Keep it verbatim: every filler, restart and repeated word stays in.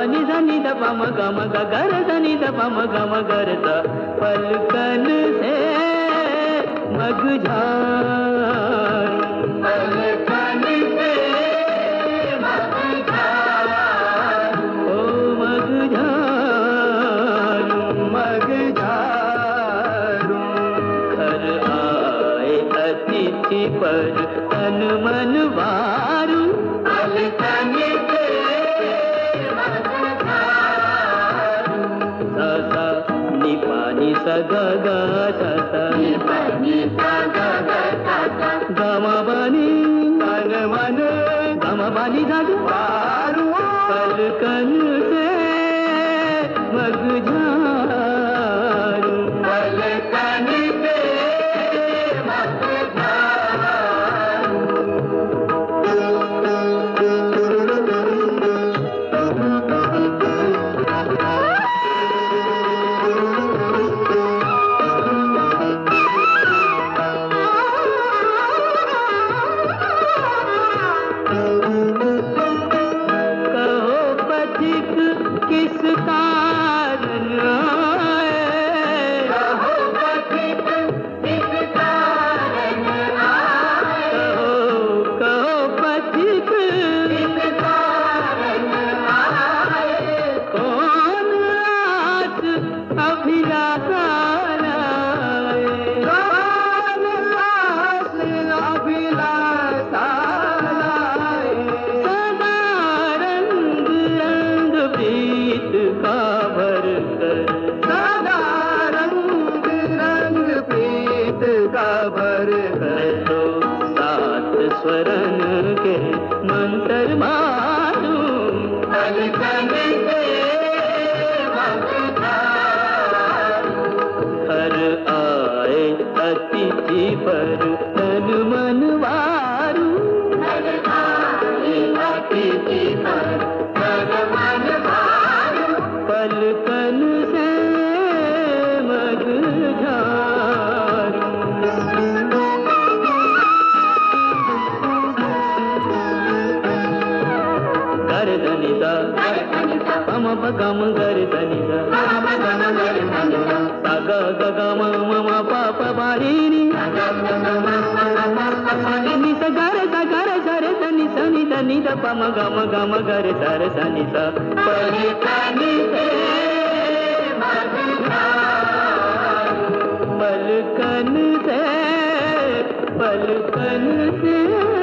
नि ध नि ध प म ग म ग ग रे ध नि ध प म ग म ग रे ध पलकन से मग झारू पलकन से मग झारू ओ मग झारू मग झारू घर आए अतिथि पर तन मन वारू पलकन से मग झारू सा सा नि पा नि सा ग ग सा सा नि पा नि सा ग ग सा सा ग म प नि सा ग म न ग म प नि सा ग वारू पलकन से मग झारू पलकन से मग झारू कहो पथिक किस कारण आए कहो पथिक किस कारण आए कहो कहो पथिक किस कारण आए कौन आस अभिलाषा लाए कौन आस अभिलाषा लाए सदा रंग रंग प्रीत का भर कर सदा रंग रंग प्रीत का भर कर तो सात स्वरन के मंत्र मारू पलकन से मग झारू घर आए अतिथि पर तन मन वारू घर आए अतिथि पर तन मन वारू पलकन से मग झारू गर धनि सा पम प ग म गर धनि सा सा ग ग ग म म म प प प रि रि नि सा ग रे सा ग रे सा रे सा नि सा नि ध नि ध प म ग म ग म ग रे सा रे सा नि सा पलकन से मग झारू पलकन से पलकन से